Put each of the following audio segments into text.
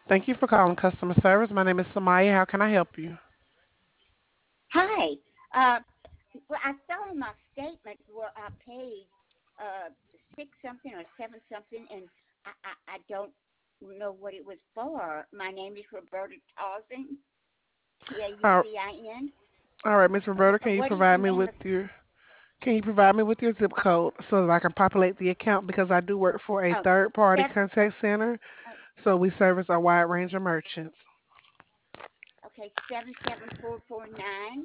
Thank you for calling customer service. My name is Samaya. How can I help you? Hi. Uh, well, I saw in my statement where I paid uh, six something or seven something, and I don't know what it was for. My name is Roberta Tausen, All Taucin. all right, Miss Roberta, What is the name of? can you provide me with your zip code so that I can populate the account because I do work for a Oh, third party seven. contact center, Uh, so we service a wide range of merchants. okay, 77449.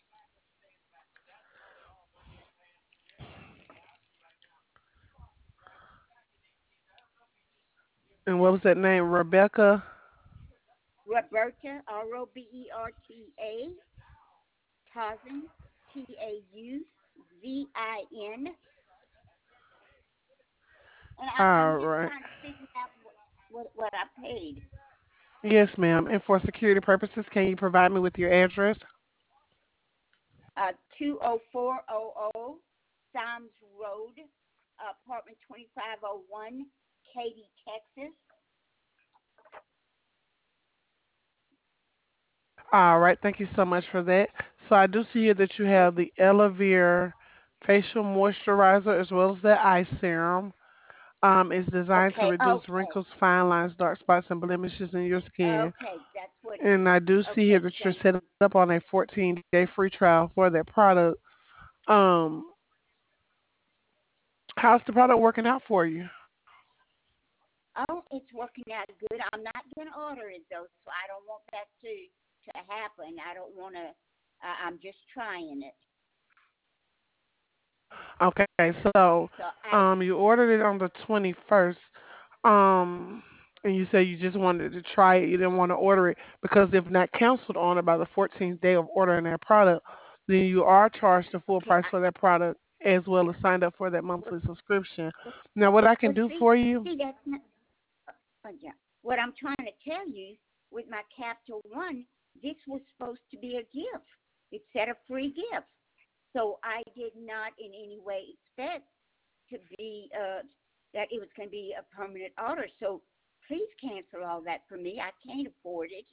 And what was that name? Rebecca. Roberta Roberta Tausen Tauzin. And I'm All just right. trying to figure out what I paid. Yes, ma'am. And for security purposes, can you provide me with your address? 20400 Symes Road, apartment 2501, Katy, Texas. All right. Thank you so much for that. So I do see here that you have the Elavir facial moisturizer as well as the eye serum. It's designed to Okay, reduce okay, wrinkles, fine lines, dark spots, and blemishes in your skin. okay. That's what it And is. I do see here Okay, that you're thank set you. up on a 14-day free trial for that product. Um, how's the product working out for you? Oh, it's working out good. I'm not going to order it though, so I don't want that to happen. I don't want to. I'm just trying it. Okay, so So I you ordered it on the 21st. And you said you just wanted to try it. You didn't want to order it because if not canceled on it by the 14th day of ordering that product, then you are charged the full okay. price for that product as well as signed up for that monthly subscription. Now, what I can Well, do see, for you. see, that's not. Yeah. What I'm trying to tell you with my Capital One, this was supposed to be a gift. It said a free gift. So I did not in any way expect to be that it was going to be a permanent order. So please cancel all that for me. I can't afford it.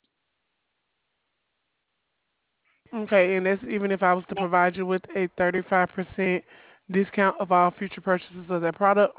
Okay, and that's even if I was to That provide you with a 35% discount of all future purchases of that product.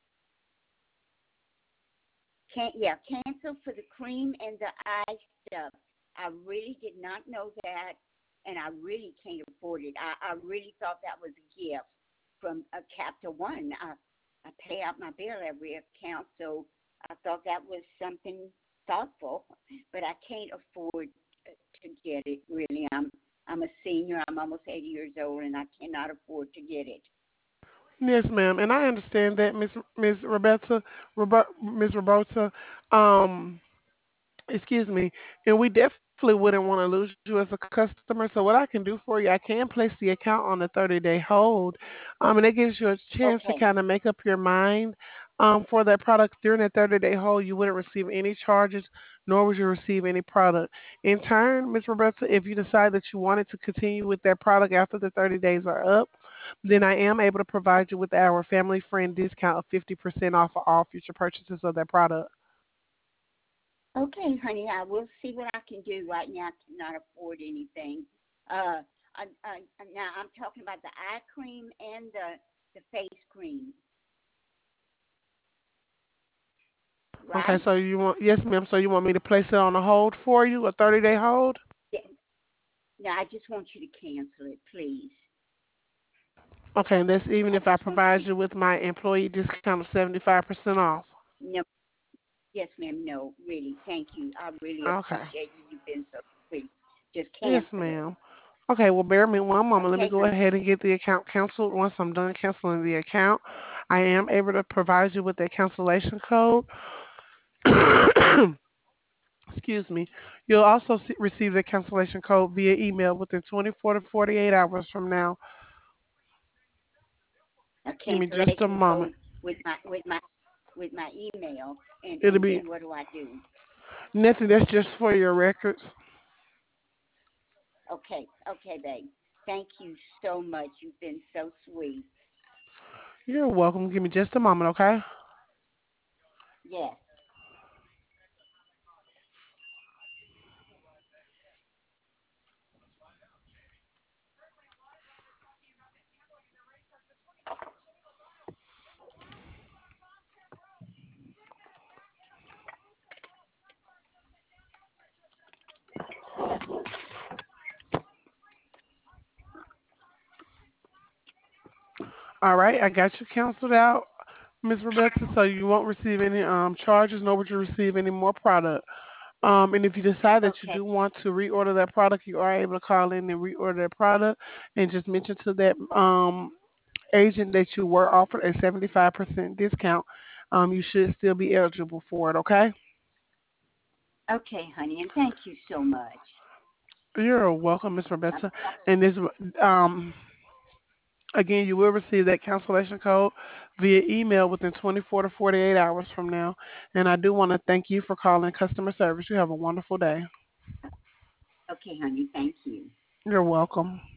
can't yeah, cancel for the cream and the eye stuff. I really did not know that, and I really can't afford it. I really thought that was a gift from a Capital One. I pay out my bill every account, so I thought that was something thoughtful, but I can't afford to get it. Really, I'm a senior. I'm almost 80 years old, and I cannot afford to get it. Yes, ma'am, and I understand that, Miss Miss Roberta. Um, excuse me, and we definitely wouldn't want to lose you as a customer. So what I can do for you, I can place the account on a 30-day hold, and it gives you a chance to Okay, kind of make up your mind for that product during that 30-day hold. You wouldn't receive any charges, nor would you receive any product. In turn, Miss Roberta, if you decide that you wanted to continue with that product after the 30 days are up, then I am able to provide you with our family friend discount of 50% off of all future purchases of that product. okay, honey. I will see what I can do. Right now, I cannot afford anything. Uh, now I'm talking about the eye cream and the face cream, Okay, right? so you want, yes, ma'am. So you want me to place it on a hold for you, a 30-day hold? Yeah. Now I just want you to cancel it, please. Okay, and that's even I if I just want provide you to. you with my employee discount of 75% off. No, yes, ma'am. No, really. Thank you. I really Okay. appreciate you. You've been so sweet. Just Yes, cancel it. ma'am. Okay, well, bear me one moment. Let me Okay, go honey. ahead and get the account canceled. Once I'm done canceling the account, I am able to provide you with a cancellation code. Excuse me. You'll also receive the cancellation code via email within 24 to 48 hours from now. A Give me just a cancellation moment. code with my email, and It'll and be then what do I do? nothing. That's just for your records. Okay, okay, babe. Thank you so much. You've been so sweet. You're welcome. Give me just a moment, okay? Yes. All right, I got you canceled out, Miss Roberta, so you won't receive any charges, nor would you receive any more product. And if you decide that you Okay. do want to reorder that product, you are able to call in and reorder that product and just mention to that agent that you were offered a 75% discount. You should still be eligible for it, okay? Okay, honey, and thank you so much. You're welcome, Miss Uh, Roberta. And this, um, again, you will receive that cancellation code via email within 24 to 48 hours from now. And I do want to thank you for calling customer service. You have a wonderful day. Okay, honey, thank you. You're welcome.